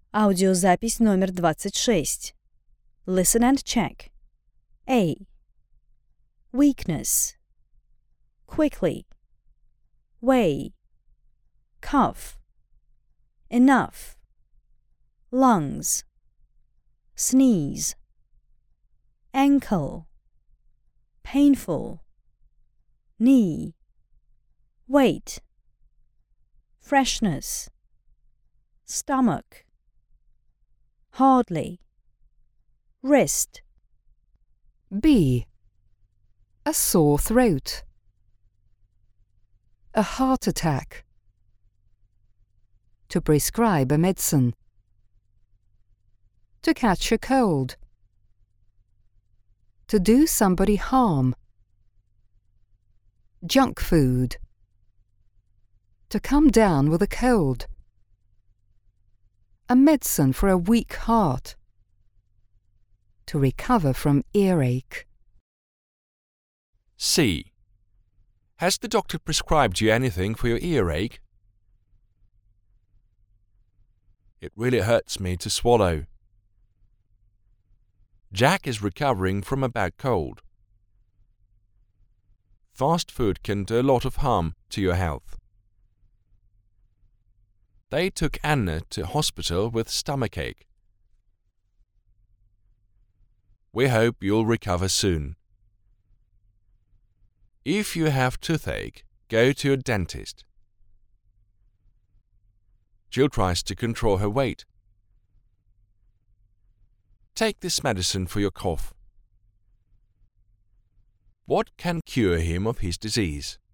Аудиозапись номер 26. Listen and check. A. Weakness. Quickly. Way. Cough. Enough. Lungs. Sneeze. Ankle. Painful. Knee. Weight. Freshness. Stomach. Hardly. Wrist. B. A sore throat. A heart attack. To prescribe a medicine. To catch a cold. To do somebody harm. Junk food. To come down with a cold. A medicine for a weak heart. To recover from earache. C. Has the doctor prescribed you anything for your earache? It really hurts me to swallow. Jack is recovering from a bad cold. Fast food can do a lot of harm to your health. They took Anna to hospital with stomachache. We hope you'll recover soon. If you have toothache, go to a dentist. Jill tries to control her weight. Take this medicine for your cough. What can cure him of his disease?